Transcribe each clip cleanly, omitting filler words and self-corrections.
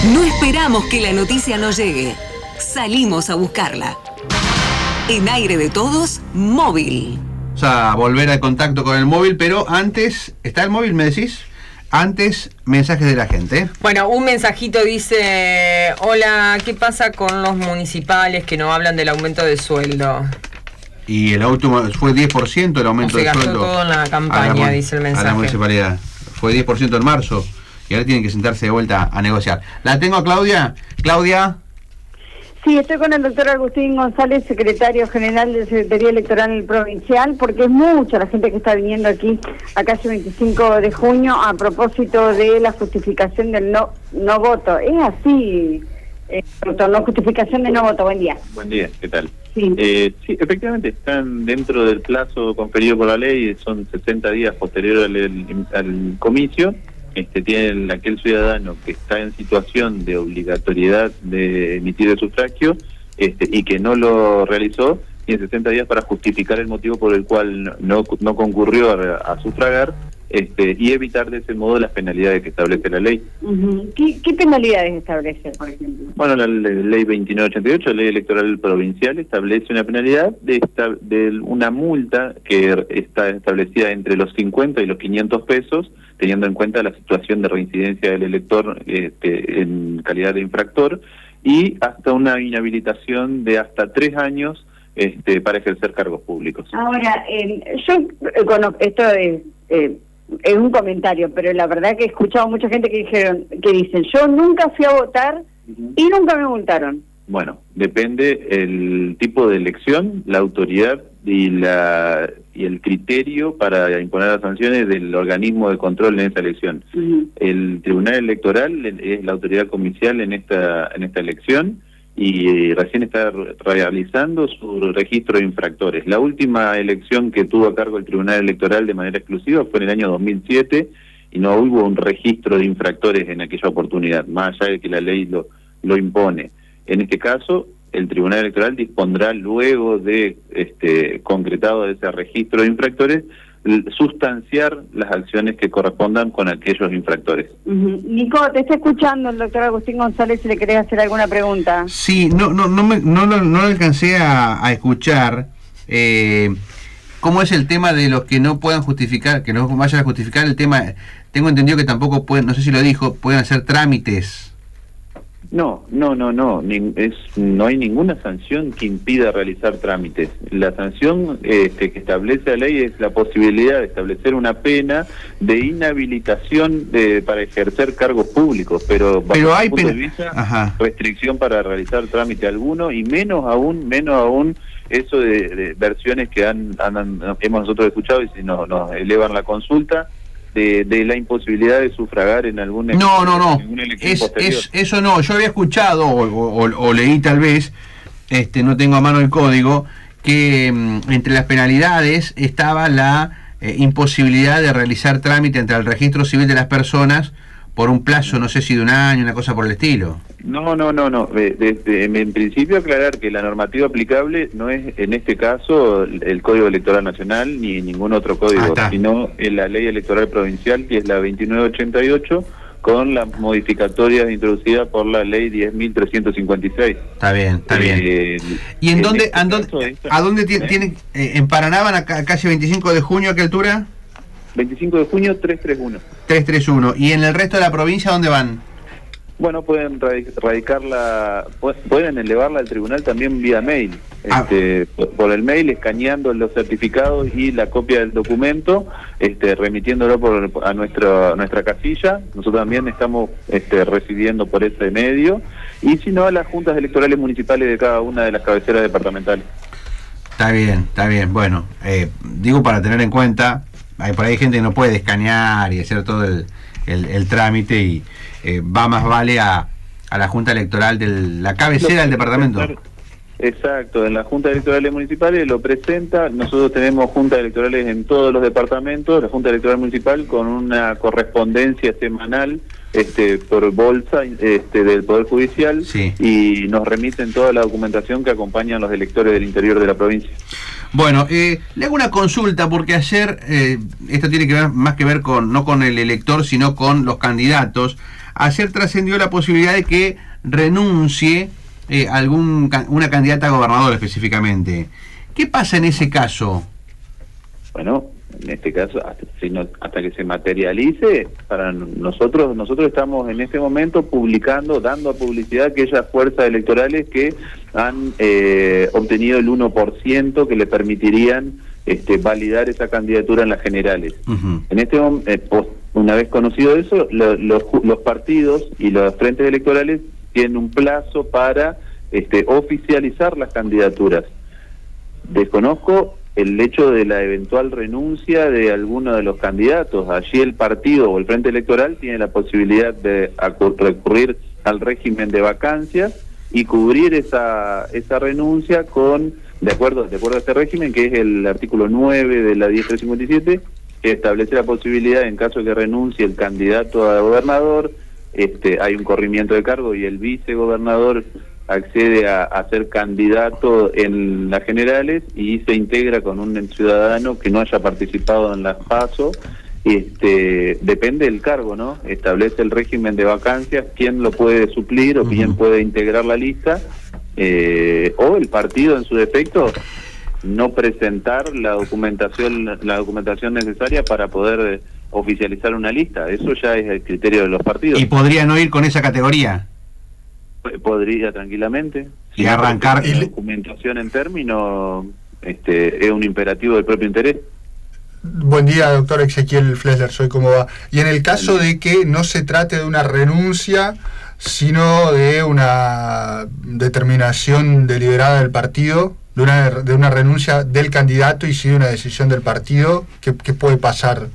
No esperamos que la noticia nos llegue. Salimos a buscarla. En Aire de Todos, móvil. Vamos a volver al contacto con el móvil, pero antes... ¿Está el móvil, me decís? Antes, mensajes de la gente. Bueno, un mensajito dice: hola, ¿qué pasa con los municipales que no hablan del aumento de sueldo? Y el último fue 10% el aumento de sueldo. Se gastó todo en la campaña, dice el mensaje. A la municipalidad. Fue 10% en marzo. Y ahora tienen que sentarse de vuelta a negociar. ¿La tengo a Claudia? Claudia. Sí, estoy con el doctor Agustín González, secretario general de Secretaría Electoral Provincial, porque es mucha la gente que está viniendo aquí a calle 25 de junio a propósito de la justificación del no voto. Es así, doctor, no justificación de no voto. Buen día. Buen día, ¿qué tal? Sí. Sí, efectivamente, están dentro del plazo conferido por la ley, son 60 días posterior al comicio. Tiene aquel ciudadano que está en situación de obligatoriedad de emitir el sufragio y que no lo realizó, tiene 60 días para justificar el motivo por el cual no concurrió a sufragar y evitar de ese modo las penalidades que establece la ley. Uh-huh. ¿Qué penalidades establece, por ejemplo? Bueno, la ley 2988, la ley electoral provincial, establece una penalidad de una multa que está establecida entre los 50 y los 500 pesos, teniendo en cuenta la situación de reincidencia del elector en calidad de infractor, y hasta una inhabilitación de hasta 3 años para ejercer cargos públicos. Ahora, esto es un comentario, pero la verdad que he escuchado mucha gente que dicen, yo nunca fui a votar y nunca me multaron. Bueno, depende el tipo de elección, la autoridad y el criterio para imponer las sanciones del organismo de control en esa elección. Uh-huh. El Tribunal Electoral es la autoridad comicial en esta elección y recién está realizando su registro de infractores. La última elección que tuvo a cargo el Tribunal Electoral de manera exclusiva fue en el año 2007 y no hubo un registro de infractores en aquella oportunidad, más allá de que la ley lo impone. En este caso, el Tribunal Electoral dispondrá, luego de concretado ese registro de infractores, sustanciar las acciones que correspondan con aquellos infractores. Uh-huh. Nico, te está escuchando el doctor Agustín González, si le querés hacer alguna pregunta. Sí, no lo alcancé a escuchar. ¿Cómo es el tema de los que no puedan justificar, que no vayan a justificar el tema? Tengo entendido que tampoco pueden, no sé si lo dijo, pueden hacer trámites. No hay ninguna sanción que impida realizar trámites. La sanción que establece la ley es la posibilidad de establecer una pena de inhabilitación para ejercer cargos públicos, pero hay restricción para realizar trámite alguno, y menos aún eso de versiones que hemos nosotros escuchado y si nos elevan la consulta, de la imposibilidad de sufragar en alguna elección posterior. Eso no, yo había escuchado o leí tal vez, no tengo a mano el código, que entre las penalidades estaba la imposibilidad de realizar trámite ante el registro civil de las personas por un plazo, no sé si de un año, una cosa por el estilo. No. En principio aclarar que la normativa aplicable no es en este caso el Código Electoral Nacional ni ningún otro código, sino la Ley Electoral Provincial, que es la 2988, con las modificatorias introducidas por la Ley 10.356. Está bien. ¿Y a dónde tiene? ¿En Paraná van a calle 25 de junio a qué altura? 25 de junio, 331. 331. ¿Y en el resto de la provincia dónde van? Bueno, pueden pueden elevarla al tribunal también vía mail. Por el mail, escaneando los certificados y la copia del documento, remitiéndolo a nuestra casilla. Nosotros también estamos recibiendo por ese medio, y si no, a las juntas electorales municipales de cada una de las cabeceras departamentales. Está bien. Bueno, digo para tener en cuenta, por ahí hay gente que no puede escanear y hacer todo el trámite, y va más vale a la Junta Electoral de la cabecera del departamento. Exacto, en las juntas electorales municipales lo presenta. Nosotros tenemos juntas electorales en todos los departamentos, la Junta Electoral Municipal con una correspondencia semanal por bolsa del Poder Judicial, sí, y nos remiten toda la documentación que acompaña a los electores del interior de la provincia. Bueno, le hago una consulta, porque ayer, esto tiene que ver más que ver no con el elector, sino con los candidatos. ayer trascendió la posibilidad de que renuncie una candidata a gobernador específicamente. ¿Qué pasa en ese caso? Bueno, en este caso, hasta que se materialice, para nosotros estamos en este momento publicando, dando a publicidad aquellas fuerzas electorales que han obtenido el 1% que le permitirían validar esa candidatura en las generales. En este una vez conocido eso, los partidos y los frentes electorales tienen un plazo para oficializar las candidaturas. Desconozco el hecho de la eventual renuncia de alguno de los candidatos. Allí el partido o el frente electoral tiene la posibilidad de recurrir al régimen de vacancias y cubrir esa renuncia de acuerdo a este régimen, que es el artículo 9 de la 10357, que establece la posibilidad, en caso de que renuncie el candidato a gobernador, hay un corrimiento de cargo y el vicegobernador accede a ser candidato en las generales y se integra con un ciudadano que no haya participado en las PASO. Depende del cargo, ¿no? Establece el régimen de vacancias, quién lo puede suplir o quién puede integrar la lista, o el partido en su defecto no presentar la documentación necesaria para poder oficializar una lista. Eso ya es el criterio de los partidos. ¿Y podría no ir con esa categoría? Podría tranquilamente. Y arrancar. La documentación en términos es un imperativo del propio interés. Buen día, doctor Ezequiel Flesler, soy ¿cómo va? Y en el caso de que no se trate de una renuncia, sino de una determinación deliberada del partido, de una renuncia del candidato y sí de una decisión del partido, ¿qué puede pasar?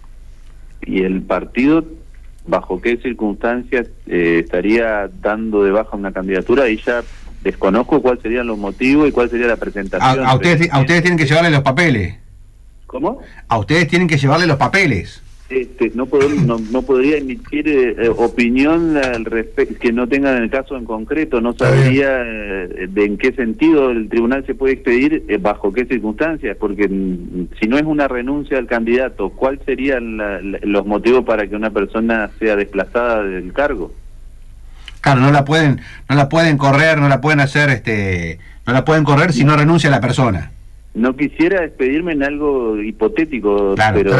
Y el partido, ¿bajo qué circunstancias estaría dando de baja una candidatura? Y ya desconozco cuáles serían los motivos y cuál sería la presentación. A ustedes tienen que llevarle los papeles. ¿Cómo? A ustedes tienen que llevarle los papeles. No podría emitir opinión al respecto que no tenga en el caso en concreto. No sabría de en qué sentido el tribunal se puede expedir, bajo qué circunstancias, porque si no es una renuncia al candidato, ¿cuáles serían los motivos para que una persona sea desplazada del cargo? Claro, no la pueden correr, no la pueden hacer, no la pueden correr si no renuncia la persona. No quisiera despedirme en algo hipotético, claro, pero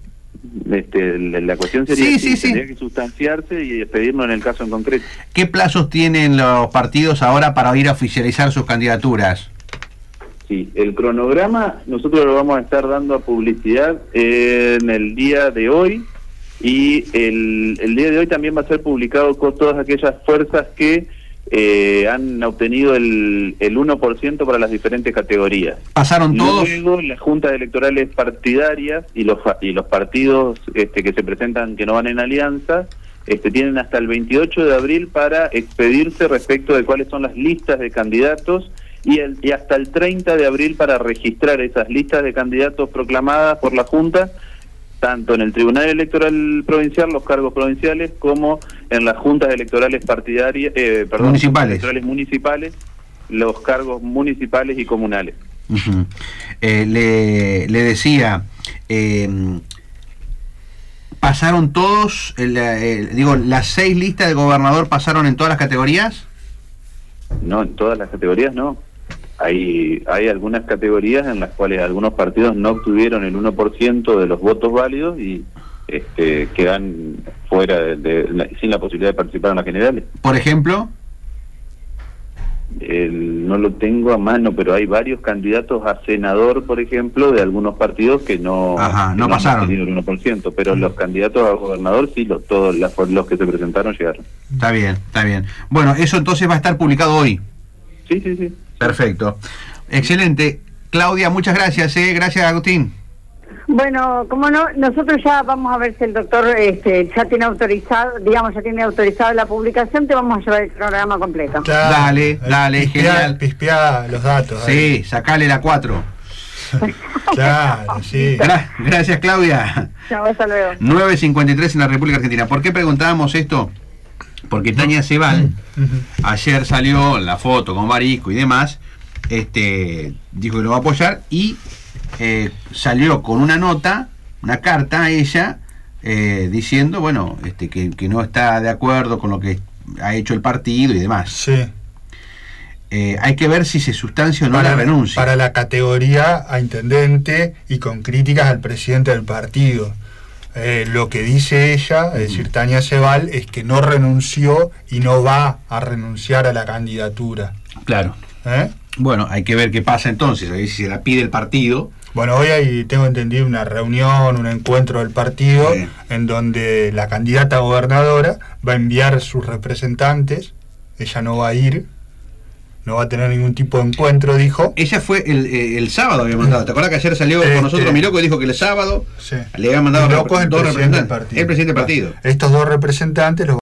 la cuestión sería tendría que sustanciarse y despedirnos en el caso en concreto. ¿Qué plazos tienen los partidos ahora para ir a oficializar sus candidaturas? Sí, el cronograma nosotros lo vamos a estar dando a publicidad en el día de hoy, y el día de hoy también va a ser publicado con todas aquellas fuerzas que han obtenido el 1% para las diferentes categorías. ¿Pasaron todos? Luego las juntas electorales partidarias y los partidos que se presentan que no van en alianza tienen hasta el 28 de abril para expedirse respecto de cuáles son las listas de candidatos y hasta el 30 de abril para registrar esas listas de candidatos proclamadas por la Junta, tanto en el Tribunal Electoral Provincial, los cargos provinciales, como en las juntas electorales partidarias, electorales municipales, los cargos municipales y comunales. Le decía, ¿pasaron todos, las 6 listas de gobernador pasaron en todas las categorías? No, en todas las categorías no. Hay algunas categorías en las cuales algunos partidos no obtuvieron el 1% de los votos válidos y quedan fuera sin la posibilidad de participar en las generales. ¿Por ejemplo? No lo tengo a mano, pero hay varios candidatos a senador, por ejemplo, de algunos partidos que no pasaron han tenido el 1%, pero los candidatos a gobernador sí, todos los que se presentaron llegaron. Está bien. Bueno, eso entonces va a estar publicado hoy. Sí. Perfecto. Excelente. Claudia, muchas gracias. Gracias, Agustín. Bueno, como no, nosotros ya vamos a ver si el doctor ya tiene autorizado la publicación, te vamos a llevar el programa completo. Claro, dale, genial. Pispea los datos. Sí, sacale la 4. Claro, sí. Gracias, Claudia. Chao, hasta luego. 9:53 en la República Argentina. ¿Por qué preguntábamos esto? Porque Tania Sebal ayer salió la foto con Barisco y demás, dijo que lo va a apoyar y salió con una nota, una carta a ella, diciendo, bueno, que no está de acuerdo con lo que ha hecho el partido y demás. Sí. Hay que ver si se sustancia o no la renuncia. Para la categoría a intendente y con críticas al presidente del partido. Lo que dice ella, es decir, Tania Sebal, es que no renunció y no va a renunciar a la candidatura. Claro. Bueno, hay que ver qué pasa entonces, a ver si se la pide el partido. Bueno, hoy hay, tengo entendido, una reunión, un encuentro del partido, en donde la candidata a gobernadora va a enviar sus representantes, ella no va a ir, no va a tener ningún tipo de encuentro, dijo. Ella fue el sábado, había mandado. ¿Te acuerdas que ayer salió con nosotros Miloco y dijo que el sábado le había mandado Dos representantes del partido? El presidente del partido. Estos dos representantes los